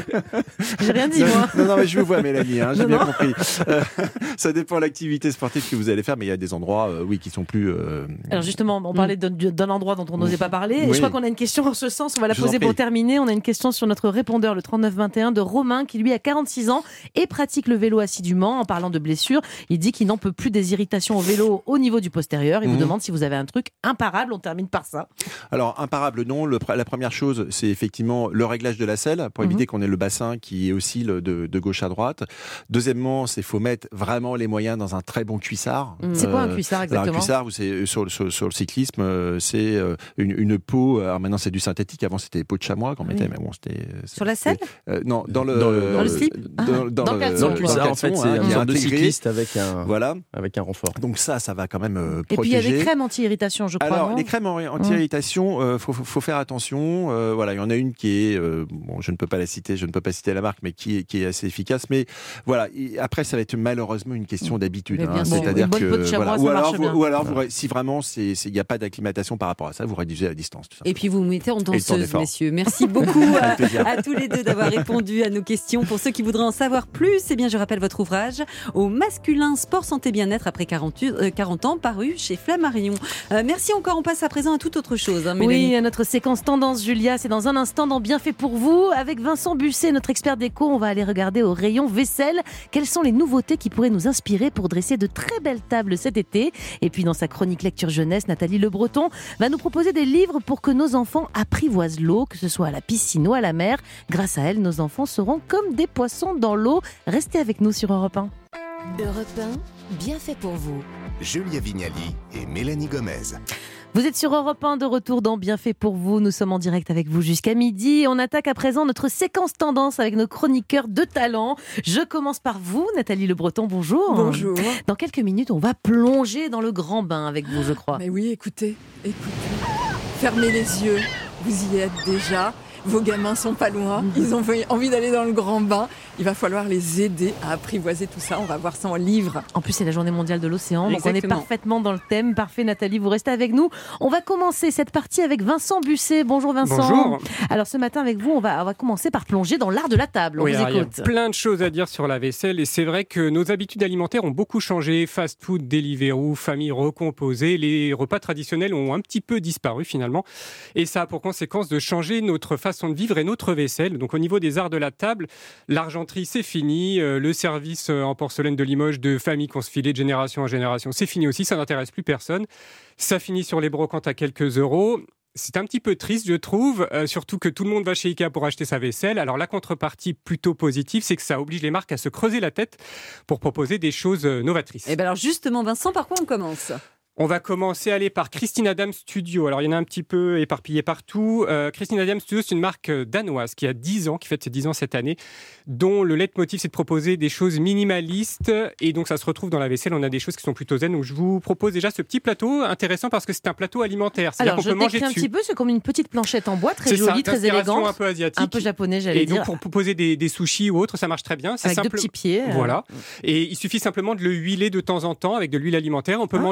J'ai rien dit non, moi. non, non, mais je vous vois, Mélanie, hein, j'ai Non, bien non. compris. Euh, ça dépend de l'activité sportive que vous allez faire, mais il y a des endroits, euh, oui, qui sont plus. euh, Alors justement, on parlait d'un- d'un endroit dont on n'osait pas parler. Et Oui. je crois qu'on a une question en ce sens. On va la Je vous en poser pour prie. terminer. On a une question sur notre répondeur, le trente-neuf vingt et un, de Romain, qui lui a quarante-six ans et pratique le vélo assidûment. En parlant de blessures, il dit qu'il n'en peut plus des irritations au vélo au niveau du postérieur. Il vous Mhm. demande si vous avez un truc imparable. On termine par ça. Alors, imparable, non. Le, la première chose, c'est effectivement le réglage de la selle pour éviter qu'on ait le bassin qui oscille de, de gauche à droite. Deuxièmement, c'est faut mettre vraiment les moyens dans un très bon cuissard. C'est quoi un Euh, cuissard Alors, exactement? un cuissard, vous savez, sur, le- sur, sur le cyclisme, euh, c'est euh, une, une peau. Alors maintenant, c'est du synthétique. Avant, c'était peau de chamois qu'on Ah mettait, oui. mais bon, c'était. Sur la selle? euh, Non, dans le. Dans le- Dans le slip Dans, Ah, dans dans le le, caleçon. Dans le le cuissard, en caleçon, fait, c'est hein, une qui est sorte de intégré. cycliste avec un, Voilà. avec un renfort. Donc ça, ça va quand même euh, Et puis il protéger. y a des crèmes anti-irritation, je crois. Alors, non les crèmes anti- anti-irritation, euh, faut, faut, faut faire attention. Euh, voilà, il y en a une qui est, euh, bon, je ne peux pas la citer, je ne peux pas citer la marque, mais qui est, qui est assez efficace. Mais voilà, et après, ça va être malheureusement une question d'habitude. Mais bien hein. sûr. C'est-à-dire Une bonne que, peau de chamois, voilà. ça ou alors, marche vous- bien. ou alors, vous- si vraiment, c'est, c'est- il n'y a pas d'acclimatation par rapport à ça, vous réduisez la distance. Tout Et puis vous vous mettez en le temps danseuse, d'effort. messieurs. Merci beaucoup à, Avec plaisir. à tous les deux d'avoir répondu à nos questions. Pour ceux qui voudraient en savoir plus, eh bien, je rappelle votre ouvrage Au masculin, sport, santé, bien-être après quarante, euh, quarante ans, paru chez Flammarion. Euh, merci encore. On passe à présent à toute autre chose. Hein, Mélanie. Oui, à notre séquence Tendance, Julia, c'est dans un instant dans Bien fait pour vous. Avec Vincent Busset, notre expert déco, on va aller regarder au rayon vaisselle quelles sont les nouveautés qui pourraient nous inspirer pour dresser de très belles tables cet été. Et puis dans sa chronique lecture jeunesse, Nathalie Le Breton va nous proposer des livres pour que nos enfants apprivoisent l'eau, que ce soit à la piscine ou à la mer. Grâce à elle, nos enfants seront comme des poissons dans l'eau. Restez avec nous sur Europe un. Europe un, bien fait pour vous. Julia Vignali et Mélanie Gomez. Vous êtes sur Europe un, de retour dans Bien fait pour vous. Nous sommes en direct avec vous jusqu'à midi. On attaque à présent notre séquence tendance avec nos chroniqueurs de talent. Je commence par vous, Nathalie Le Breton. Bonjour. Bonjour. Dans quelques minutes, on va plonger dans le grand bain avec vous, je crois. Mais oui, écoutez, écoutez. Fermez les yeux, vous y êtes déjà. Vos gamins sont pas loin, ils ont envie d'aller dans le grand bain. Il va falloir les aider à apprivoiser tout ça. On va voir ça en livre. En plus, c'est la journée mondiale de l'océan, donc on est Exactement. parfaitement dans le thème. Parfait, Nathalie, vous restez avec nous. On va commencer cette partie avec Vincent Busset. Bonjour Vincent. Bonjour. Alors ce matin avec vous, on va, on va commencer par plonger dans l'art de la table. On Oui, vous alors, il y a écoute. plein de choses à dire sur la vaisselle et c'est vrai que nos habitudes alimentaires ont beaucoup changé. Fast-food, Deliveroo, famille recomposée, les repas traditionnels ont un petit peu disparu finalement. Et ça a pour conséquence de changer notre façon de vivre et notre vaisselle. Donc au niveau des arts de la table, l'argenterie c'est fini, euh, le service euh, en porcelaine de Limoges de famille qu'on se filait de génération en génération, c'est fini aussi, ça n'intéresse plus personne. Ça finit sur les brocantes à quelques euros. C'est un petit peu triste, je trouve, euh, surtout que tout le monde va chez Ikea pour acheter sa vaisselle. Alors la contrepartie plutôt positive, c'est que ça oblige les marques à se creuser la tête pour proposer des choses euh, novatrices. Eh ben alors justement, Vincent, par quoi on commence? On va commencer à aller par Christine Adam Studio. Alors, il y en a un petit peu éparpillé partout. Euh, Christine Adam Studio, c'est une marque danoise qui a dix ans, qui fête ses dix ans cette année, dont le leitmotiv, c'est de proposer des choses minimalistes. Et donc, ça se retrouve dans la vaisselle. On a des choses qui sont plutôt zen. Donc, je vous propose déjà ce petit plateau intéressant parce que c'est un plateau alimentaire. C'est-à-dire Alors qu'on je peut manger décris un dessus. petit peu, c'est comme une petite planchette en bois, très C'est ça, jolie, très d'inspiration élégante. un peu asiatique. Un peu japonais, j'allais Et donc, dire. pour proposer des, des sushis ou autre, ça marche très bien. C'est Avec deux simple- petits pieds. euh. Voilà. Et il suffit simplement de le huiler de temps en temps avec de l'huile alimentaire. On peut Ah. manger dessus et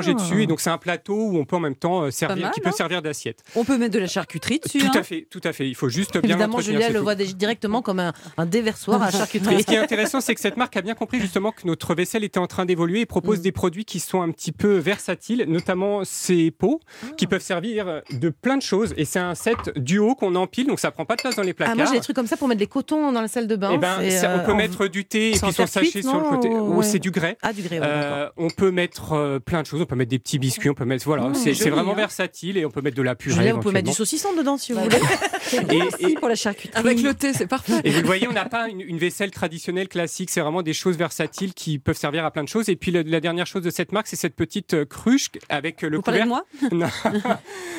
donc c'est un plateau où on peut en même temps euh, servir, mal, qui peut hein. servir d'assiette. On peut mettre de la charcuterie dessus. Tout hein. à fait, tout à fait. Il faut juste bien Évidemment, l'entretenir. Julia ce le feu. voit dé- directement comme un, un déversoir à Et charcuterie. ce qui est intéressant, c'est que cette marque a bien compris justement que notre vaisselle était en train d'évoluer et propose Mm. des produits qui sont un petit peu versatiles, notamment ces pots qui peuvent servir de plein de choses. Et c'est un set duo qu'on empile, donc ça prend pas de place dans les Ah, placards. moi, j'ai des trucs comme ça pour mettre des cotons dans la salle de bain. Eh ben, C'est, ça, euh, on peut en- mettre du thé et c'est en puis son terre cuite, sachet sur le non, côté. ou- Oh, ouais. c'est du grès. Ah, du grès, ouais, Euh, d'accord. on peut mettre euh, plein de choses. On peut mettre des petits biscuits. On peut mettre voilà. Mmh, c'est c'est joli, vraiment hein. versatile et on peut mettre de la purée. Julia, vous pouvez mettre du éventuellement. saucisson dedans si vous voulez. Et, Merci pour la charcuterie. Avec le thé, c'est parfait. Et vous le voyez, on n'a pas une, une vaisselle traditionnelle classique. C'est vraiment des choses versatiles qui peuvent servir à plein de choses. Et puis le- la dernière chose de cette marque, c'est cette petite euh, cruche avec euh, le Vous parlez de couvercle. moi Non,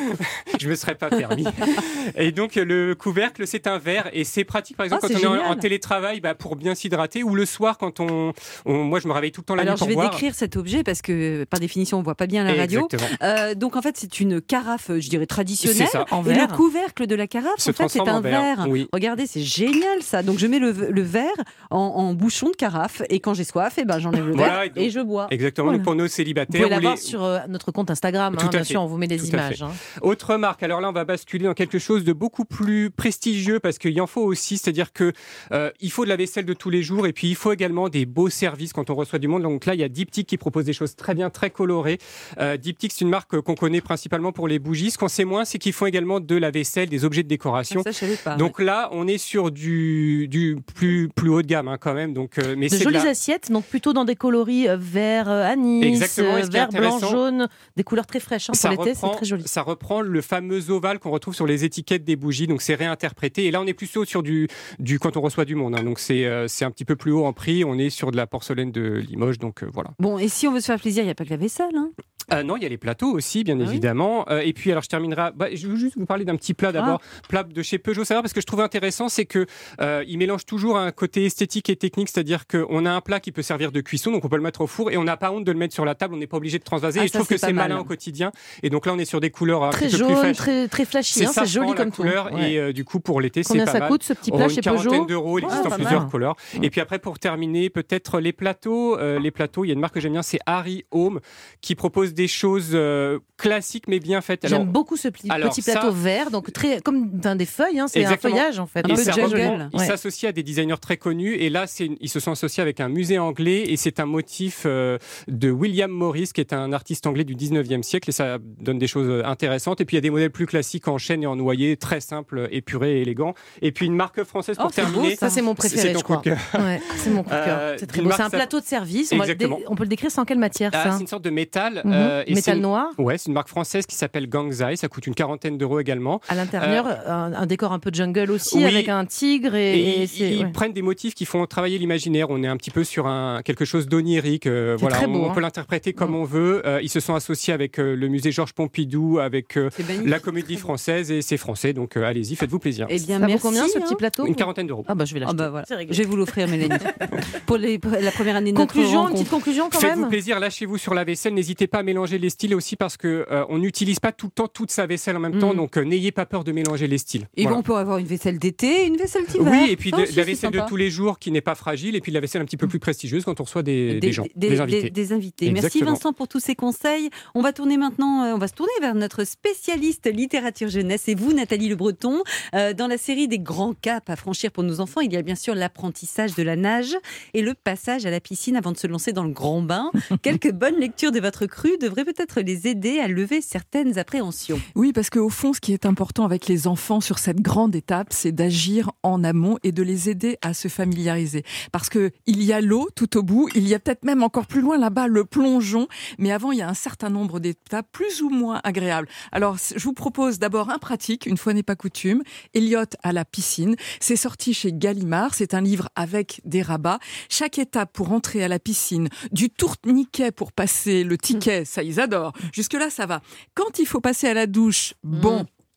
je me serais pas permis. Et donc euh, le couvercle, c'est un verre et c'est pratique. Par exemple, Ah, quand c'est on est en, génial. en télétravail, bah, pour bien s'hydrater, ou le soir quand on, on- moi je me réveille tout le temps la Alors nuit je pour vais boire. décrire cet objet parce que par définition on voit pas bien la radio. Exactement. Euh, donc en fait c'est une carafe, je dirais traditionnelle. C'est ça. En Et verre. le couvercle de la carafe, Se en fait, c'est transforme un en verre, verre. oui. Regardez, c'est génial ça. Donc je mets le, le verre en, en bouchon de carafe et quand j'ai soif, eh ben j'enlève le Voilà, verre et donc- et je bois. Exactement. Voilà. Donc pour nos Vous célibataires, pouvez la ou voir les- sur euh, notre compte Instagram, Tout hein, à bien fait. sûr, on vous met les Tout à images. fait. hein. Autre marque, alors là on va basculer dans quelque chose de beaucoup plus prestigieux parce qu'il en faut aussi, c'est-à-dire que euh, il faut de la vaisselle de tous les jours et puis il faut également des beaux services quand on reçoit du monde. Donc là il y a Diptyque qui propose des choses très bien, très colorées. Euh, Diptyque c'est une marque qu'on connaît principalement pour les bougies. Ce qu'on sait moins c'est qu'ils font également de la vaisselle, des objets de décoration. Ça, je savais pas. Donc là on est sur du, du plus, plus haut de gamme hein, quand même. Donc, euh, mais De c'est jolies de la- assiettes, donc plutôt dans des coloris euh, vert euh, anis, Exactement, et euh, ce qui est vert, blanc, intéressant, jaune, des couleurs très fraîches hein, pour ça l'été, c'est reprend, très joli. ça reprend le fameux ovale qu'on retrouve sur les étiquettes des bougies, donc c'est réinterprété. Et là, on est plutôt sur du, du quand on reçoit du monde, hein. Donc c'est euh, c'est un petit peu plus haut en prix. On est sur de la porcelaine de Limoges, donc euh, voilà. Bon, et si on veut se faire plaisir, il n'y a pas que la vaisselle. Hein. Euh, non, il y a les plateaux aussi, bien Ah oui. évidemment. Euh, et puis, alors, je terminerai. Bah, je veux juste vous parler d'un petit plat d'abord, plat de chez Peugeot. Ça va parce que je trouve intéressant, c'est que euh, il mélange toujours un côté esthétique et technique, c'est-à-dire qu'on a un plat qui peut servir de cuisson, donc on peut le mettre au four et on n'a pas honte de le mettre sur la table. On n'est pas obligé de transvaser. Ah, et je ça, trouve que c'est pas c'est mal. malin au quotidien. Et donc là, on est sur des couleurs un Très petit peu plus jaune, fraîches. très, très flashy, C'est hein, c'est safran, joli la comme tout. couleur Ouais. et euh, du coup pour l'été c'est Combien pas ça mal. coûte ce petit Oh, plat une chez quarantaine Peugeot d'euros, il existe Ah, en pas plusieurs mal. couleurs. Et puis après pour terminer peut-être les plateaux, euh, les plateaux il y a une marque que j'aime bien, c'est Harry Home qui propose des choses euh, classiques mais bien faites. Alors, J'aime beaucoup ce pli- alors, petit ça- plateau vert, donc très comme enfin, des feuilles, hein, c'est un Exactement. feuillage en fait. Un Et peu ça de jungle. reprend- il Ouais. s'associe à des designers très connus et là c'est une- ils se sont associés avec un musée anglais et c'est un motif euh, de William Morris qui est un artiste anglais du dix-neuvième siècle et ça donne des choses intéressantes et puis il y a des modèles plus classiques en chêne et en noyer très simples, épurés et élégants et puis une marque française pour Oh, c'est beau, terminer. Ça c'est mon C'est préféré, ton je crois. coup de cœur. Ouais, c'est mon coup de cœur. Euh, C'est très d'une beau. C'est marque, un ça- plateau de service. On, va le dé- Exactement. on peut le décrire sans quelle matière Ah, ça c'est une sorte de métal. Mhm. euh, et c'est Métal une- noir. Ouais, c'est une marque française qui s'appelle Gangzai. Ça coûte une quarantaine d'euros également. À l'intérieur, un, un décor un peu jungle aussi, Oui. avec un tigre et, Et, et ils, c'est ils ouais. prennent des motifs qui font travailler l'imaginaire. On est un petit peu sur un, quelque chose d'onirique. euh, C'est voilà, très on, beau, on hein. peut l'interpréter comme Mm. on veut. Euh, ils se sont associés avec euh, le musée Georges Pompidou, avec euh, C'est magnifique. la Comédie Française et c'est français. Donc euh, allez-y, faites-vous plaisir. Eh bien, Ça vaut merci. combien ce hein. petit plateau Une quarantaine d'euros. Ah bah je vais Ah l'acheter. bah voilà. C'est rigolo. Je vais vous l'offrir, Mélanie. pour, les, pour la première année de notre Conclusion, une rencontre. petite conclusion quand Faites-vous même. plaisir, lâchez-vous sur la vaisselle. N'hésitez pas à mélanger les styles aussi parce que euh, on n'utilise pas tout le temps toute sa vaisselle en même temps. Mm. Donc euh, n'ayez pas peur de mélanger les styles. Et Voilà. bon, on peut avoir une vaisselle d'été, une vaisselle d'hiver. Oui, et puis Ça de, aussi, de la c'est vaisselle de sympa. tous les jours qui n'est pas fragile, et puis de la vaisselle un petit peu plus prestigieuse quand on reçoit des, des gens, des, des, invités. des invités. Merci Exactement. Vincent pour tous ces conseils. On va tourner maintenant, euh, on va se tourner vers notre spécialiste littérature jeunesse et vous, Nathalie Le Breton. Euh, dans la série des grands caps à franchir pour nos enfants, il y a bien sûr l'apprentissage de la nage et le passage à la piscine avant de se lancer dans le grand bain. Quelques bonnes lectures de votre cru devraient peut-être les aider à lever certaines appréhensions. Oui, parce qu'au fond, ce qui est important avec les enfants sur cette grande étape, c'est d'agir en amont et de les aider à se familiariser. Parce que il y a l'eau tout au bout, il y a peut-être même encore plus loin là-bas le plongeon, mais avant, il y a un certain nombre d'étapes plus ou moins agréables. Alors, je vous propose d'abord un pratique, une fois n'est pas coutume, Elliot à la piscine. C'est sorti chez Gallimard, c'est un livre avec des rabats. Chaque étape pour entrer à la piscine, du tourniquet pour passer le ticket, ça ils adorent. Jusque-là, ça va. Quand il faut passer à la douche, bon...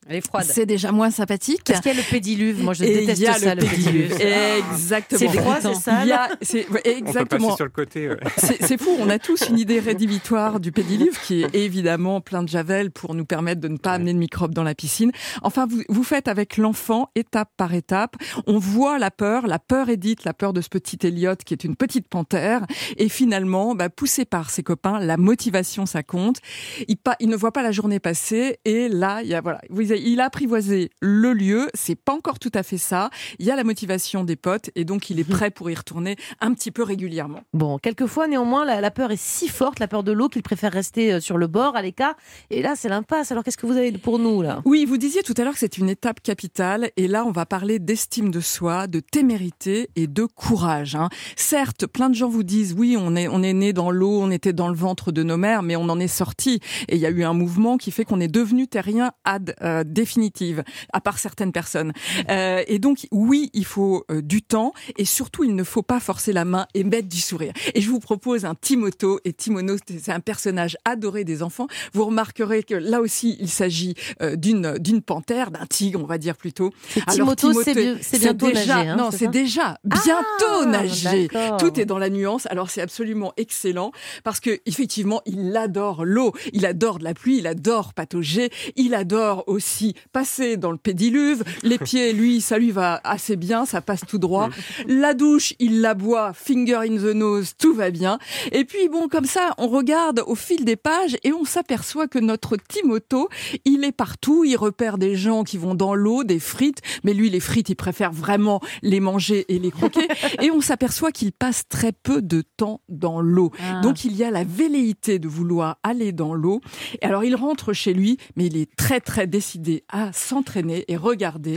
Elle est froide. C'est déjà moins sympathique. Parce qu'il y a le pédiluve. Moi, je Et déteste il y a ça, le le pédiluve. Exactement. C'est froid, c'est ça. Il y a, c'est, ouais, On peut exactement. passer sur le côté. Ouais. C'est, c'est fou, on a tous une idée rédhibitoire du pédiluve qui est évidemment plein de javel pour nous permettre de ne pas amener de microbes dans la piscine. Enfin, vous, vous faites avec l'enfant étape par étape. On voit la peur, la peur Edith, la peur de ce petit Elliot qui est une petite panthère. Et finalement, bah, poussé par ses copains, la motivation, ça compte. Il, pa- il ne voit pas la journée passer et là, il y a, voilà, il a apprivoisé le lieu, c'est pas encore tout à fait ça. Il y a la motivation des potes et donc il est prêt pour y retourner un petit peu régulièrement. Bon, quelquefois, néanmoins, la, la peur est si forte, la peur de l'eau, qu'il préfère rester sur le bord, à l'écart. Et là, c'est l'impasse. Alors, qu'est-ce que vous avez pour nous, là ? Oui, vous disiez tout à l'heure que c'est une étape capitale. Et là, on va parler d'estime de soi, de témérité et de courage. Hein. Certes, plein de gens vous disent, oui, on est, on est né dans l'eau, on était dans le ventre de nos mères, mais on en est sorti. Et il y a eu un mouvement qui fait qu'on est devenu terrien ad euh, définitive. À part certaines personnes. Euh, et donc, oui, il faut euh, du temps et surtout, il ne faut pas forcer la main et mettre du sourire. Et je vous propose un Timoto. Et Timono, c'est un personnage adoré des enfants. Vous remarquerez que là aussi, il s'agit euh, d'une d'une panthère, d'un tigre, on va dire plutôt. Alors, Timoto, c'est, bi- c'est bientôt déjà, nager. Hein, non, c'est, c'est ça déjà bientôt ah, nager. D'accord. Tout est dans la nuance. Alors, c'est absolument excellent parce que effectivement, il adore l'eau. Il adore de la pluie. Il adore patauger. Il adore aussi passer dans le pédiluve. Les pieds, lui, ça lui va assez bien, ça passe tout droit. La douche, il la boit, finger in the nose, tout va bien. Et puis bon, comme ça, on regarde au fil des pages et on s'aperçoit que notre Timoto, il est partout, il repère des gens qui vont dans l'eau, des frites, mais lui, les frites, il préfère vraiment les manger et les croquer. Et on s'aperçoit qu'il passe très peu de temps dans l'eau. Ah. Donc il y a la velléité de vouloir aller dans l'eau. Et alors il rentre chez lui, mais il est très très décidé à s'entraîner et regarder.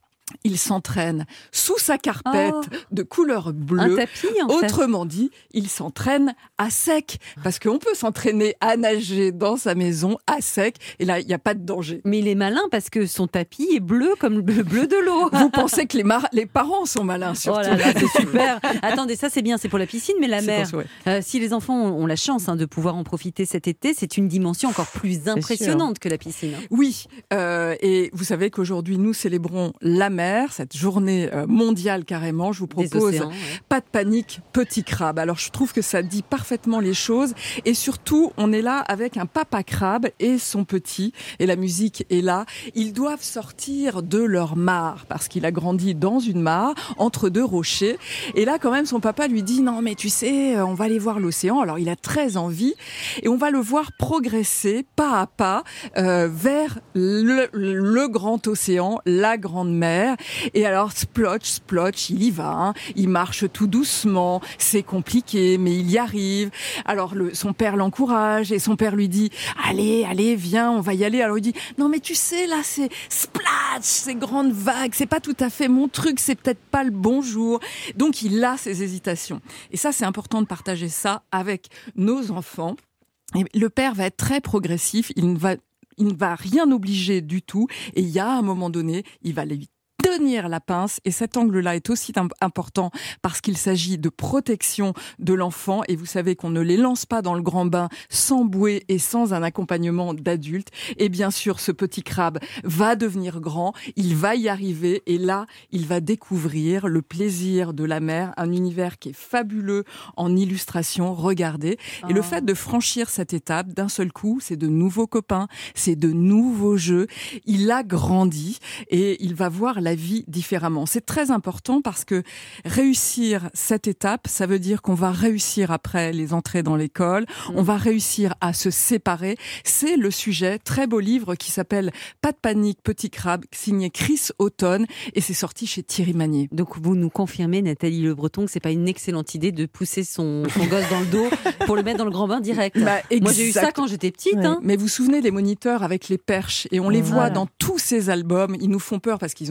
Il s'entraîne sous sa carpette oh. de couleur bleue. Un tapis, en fait. Autrement dit, il s'entraîne à sec. Parce qu'on peut s'entraîner à nager dans sa maison à sec. Et là, il n'y a pas de danger. Mais il est malin parce que son tapis est bleu comme le bleu de l'eau. Vous pensez que les, mar- les parents sont malins, surtout. Oh là là, c'est super. Attendez, ça c'est bien, c'est pour la piscine, mais la C'est mer. pour ça, ouais. Euh, si les enfants ont, ont la chance hein, de pouvoir en profiter cet été, c'est une dimension encore plus impressionnante que la piscine. Hein. Oui, euh, et vous savez qu'aujourd'hui, nous célébrons la mer, cette journée euh, mondiale carrément. Je vous Des propose océans, ouais. Pas de panique, petit crabe. Alors, je trouve que ça dit parfaitement les choses. Et surtout, on est là avec un papa crabe et son petit. Et la musique est là. Ils doivent sortir de leur mare parce qu'il a grandi dans une mare entre deux rochers. Et là, quand même, son papa lui dit, non, mais tu sais, on va aller voir l'océan. Alors, il a très envie. Et on va le voir progresser pas à pas euh, vers le, le grand océan, la grande mer. Et alors, splotch, splotch, il y va. Hein. Il marche tout doucement. C'est compliqué, mais il y arrive. Alors, le, son père l'encourage et son père lui dit, allez, allez, viens, on va y aller. Alors, il dit, non, mais tu sais, là, c'est splash, ces grandes vagues. C'est pas tout à fait mon truc. C'est peut-être pas le bon jour. Donc, il a ses hésitations. Et ça, c'est important de partager ça avec nos enfants. Et le père va être très progressif. Il ne va Il ne va rien obliger du tout. Et il y a un moment donné, il va lui tenir la pince. Et cet angle-là est aussi important parce qu'il s'agit de protection de l'enfant. Et vous savez qu'on ne les lance pas dans le grand bain sans bouée et sans un accompagnement d'adulte. Et bien sûr, ce petit crabe va devenir grand. Il va y arriver. Et là, il va découvrir le plaisir de la mer, un univers qui est fabuleux en illustration. Regardez. Et oh. le fait de franchir cette étape d'un seul coup, c'est de nouveaux copains, c'est de nouveaux jeux. Il a grandi et il va voir la vie différemment. C'est très important parce que réussir cette étape, ça veut dire qu'on va réussir après les entrées dans l'école, mmh. on va réussir à se séparer. C'est le sujet, très beau livre qui s'appelle Pas de panique, petit crabe, signé Chris Houghton et c'est sorti chez Thierry Magnier. Donc vous nous confirmez, Nathalie Le Breton, que c'est pas une excellente idée de pousser son, son gosse dans le dos pour le mettre dans le grand bain direct. Bah, Moi j'ai eu ça quand j'étais petite. Ouais. Hein. Mais vous vous souvenez des moniteurs avec les perches et on les voilà. voit dans tous ces albums. Ils nous font peur parce qu'ils ont des carottes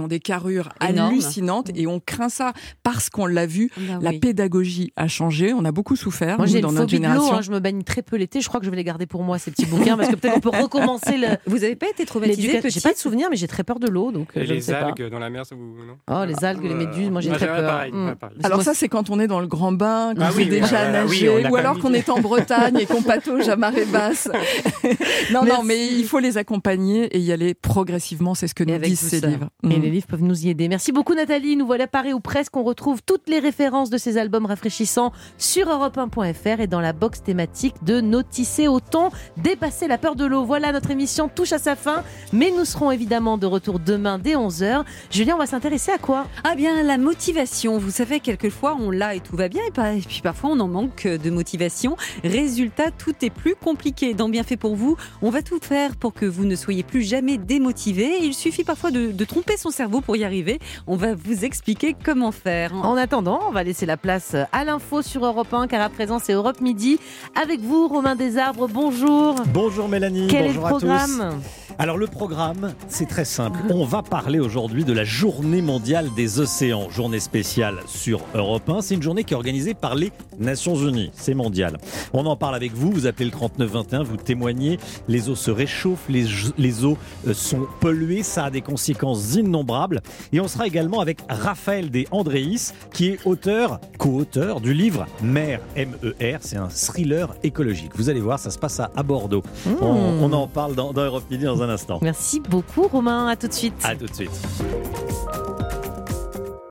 carrure Énorme. hallucinante et on craint ça parce qu'on l'a vu. Ah, La oui. pédagogie a changé. On a beaucoup souffert Moi, nous, j'ai dans une notre phobie de l'eau, génération. hein, je me baigne très peu l'été. Je crois que je vais les garder pour moi, ces petits bouquins, parce que peut-être on peut recommencer le. Vous n'avez pas été traumatisée l'éducation. petite? J'ai pas de souvenir, mais j'ai très peur de l'eau, donc euh, Et je ne les sais pas. algues dans la mer, ça vous. Non Oh, les algues, les méduses, moi j'ai Ouais, très ouais, peur. pareil, Mm. ouais, pareil. Alors Moi, ça, c'est quand on est dans le grand bain, qu'on Ah sait oui, oui, déjà voilà, oui, nager, on a ou quand alors même qu'on dit. est en Bretagne et qu'on patauge à marée basse. non, non, Merci. mais il faut les accompagner et y aller progressivement. C'est ce que Et nous avec disent tout ces ça. livres. Et Mm. les livres peuvent nous y aider. Merci beaucoup Nathalie. Nous voilà parés ou presque. On retrouve toutes les références de ces albums rafraîchissants sur europe un point f r et dans la box thématique de Nos tissés au thon, dépasser la peur de l'eau. Voilà, notre émission touche à sa fin, mais nous serons évidemment de retour demain dès onze heures. Julien, on va s'intéresser à quoi? Ah bien, la motivation. Vous savez, quelquefois, on l'a et tout va bien, et pas- et puis parfois, on en manque de motivation. Résultat, tout est plus compliqué. Dans Bienfait pour vous, on va tout faire pour que vous ne soyez plus jamais démotivé. Il suffit parfois de, de tromper son cerveau pour y arriver. On va vous expliquer comment faire. En attendant, on va laisser la place à l'info sur Europe un, car à présent c'est Europe Midi. Avec vous, Romain Desarbres, bonjour. Bonjour Mélanie, Quel bonjour est le à tous. programme? Alors le programme, c'est très simple. On va parler aujourd'hui de la Journée mondiale des océans, journée spéciale sur Europe un. C'est une journée qui est organisée par les Nations Unies, c'est mondial. On en parle avec vous, vous appelez le trente-neuf vingt et un, vous témoignez, les eaux se réchauffent, les, les eaux euh, sont polluées, ça a des conséquences innombrables. Et on sera également avec Raphaël De Andréis, qui est auteur, co-auteur du livre Mer, M E R, c'est un thriller écologique. Vous allez voir, ça se passe à, à Bordeaux. Mmh. On, on en parle dans, dans Europe Midi dans un instant. Merci beaucoup Romain, à tout de suite. À tout de suite.